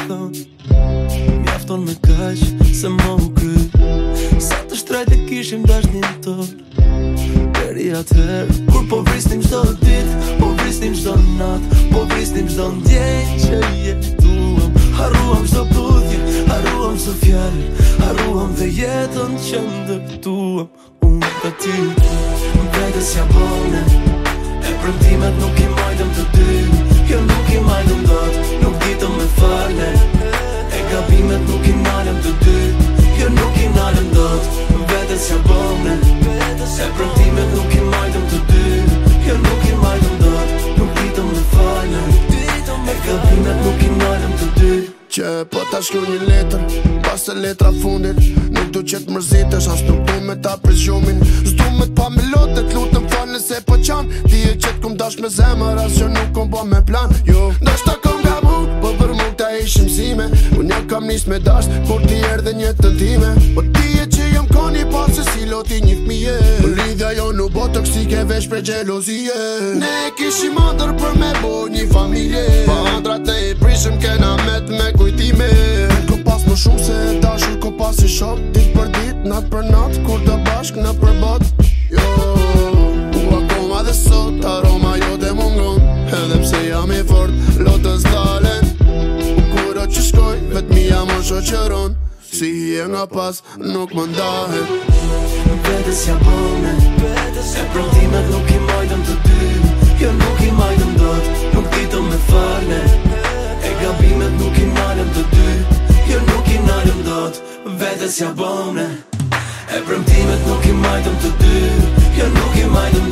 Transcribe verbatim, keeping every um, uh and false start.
thonë mjafton me kaq se më u kry sa të shtrejt e kishim dashnin ton deri atëherë kur po vrisnim çdo ditë, po vrisnim çdo natë, po vrisnim çdo ndjenjë që jetuam. Harruam çdo puthje, harruam çdo fjalë, harruam dhe jetën që ndërtuam. Unë pa ty vetës ja bone, e premtimet nuk i majtëm të dy. Kjo nuk i majtëm dot, nuk ditëm me fale, e gabimet nuk i nalëm të dy. Kjo nuk i nalëm dot, vetës ja bone, e premtimet nuk i majtëm të dy. Kjo nuk i majtëm dot, nuk ditëm me fale, e gabimet nuk i nalëm të dy. Që po ta shkru një letër, pas e letra fundit nuk du qëtë mërzitesh, as nuk du me ta prezjumin. S'du me t'pa me lotet, lutëm falë se po qan. Ti e qëtë kum dash me zemër, as që nuk kum bo me plan. Jo, dash ta kom nga mu, po për mu ta ishim sime. Unë ja kam nis me dash, kur ti erdhe njëtën time. Po ti e që jom koni pas se si loti një fmije. Për lidhja jo nuk bo toksike vesh për gjelozije. Ne kishim andër për me bo një familje, pa andrat e i prishëm kena met me kujtime. Ko pas më shumë se e dashur, ko pas i shok. Dit për dit, nat për nat, kur të bashk në përbot. Jo, u akoma dhe sot, aroma jo dhe mungon. Edhe pse jam i fort, lotës dalen. U kuro që shkoj, vet mija më shoqëron. Si je nga pas, nuk më ndahet. Vetës ja bone, e premtimet nuk i majtëm të dy. Kjo nuk i majtëm dot, nuk ditëm me fale, e gabimet nuk i nalëm të dy. Kjo nuk i nalëm dot, vetës ja bone, e premtimet nuk i majtëm të dy. Kjo nuk i majtëm